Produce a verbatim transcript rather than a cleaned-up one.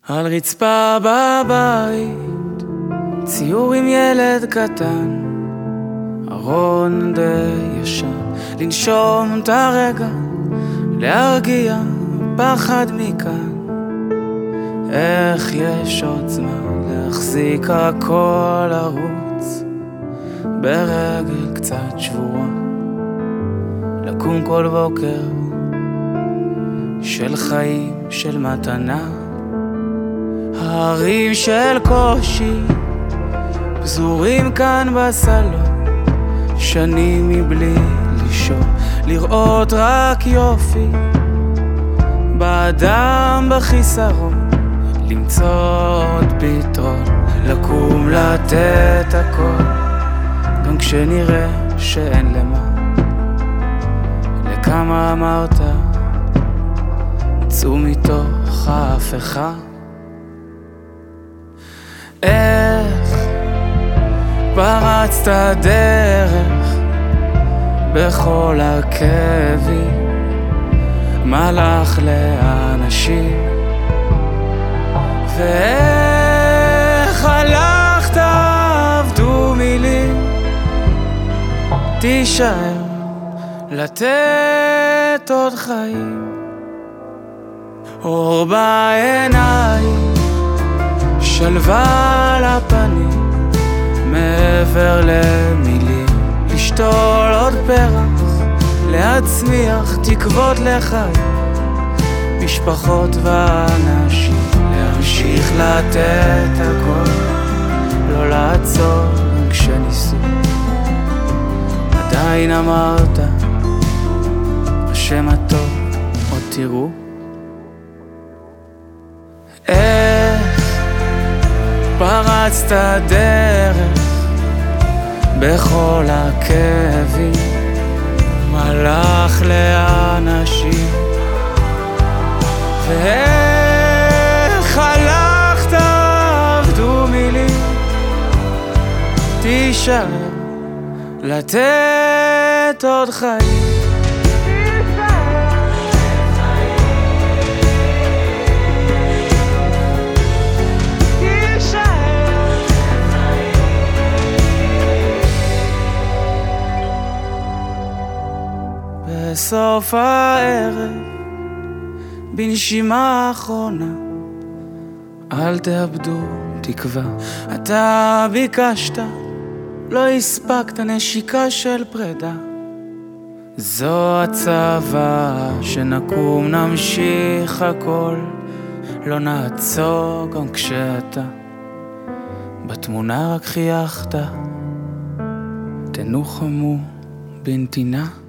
על רצפה בבית, ציור עם ילד קטן, ארון די ישן, לנשום את הרגע, להרגיע פחד מכאן. איך יש עוד זמן להחזיק הכל לרוץ, ברגל קצת שבורה, לקום כל בוקר של חיים, של מתנה. ההרים של קושי פזורים כאן בסלון, שנים מבלי לישון, לראות רק יופי באדם בחיסרון, למצוא עוד פתרון, לקום לתת הכל, גם כשנראה שאין למה. לכמה אמרת צאו מתוך ההפכה. איך פרצת דרך בכל הכאבים, מלאך לאנשים, ואיך הלכת עבדו מילים, תישאר לתת עוד חיים, אור בעיניים, שלווה לפנים, מעבר למילים, לשתול עוד פרח, להצמיח תקוות לחיים, משפחות ואנשים, להמשיך לתת הכל, לא לעצור כשניסו. עדיין אמרת בשם הטוב עוד תראו. איך פרצת דרך בכל הכאבים, מלאך לאנשים, ואיך הלכת עבדו מילים, תישאר לתת עוד חיים. בסוף הערב, בנשימה האחרונה, אל תאבדו תקווה. אתה ביקשת, לא הספקת, נשיקה של פרידה. זו הצוואה, שנקום נמשיך הכל, לא נעצור גם כשאתה בתמונה רק חייכת. תנוחמו בנתינה.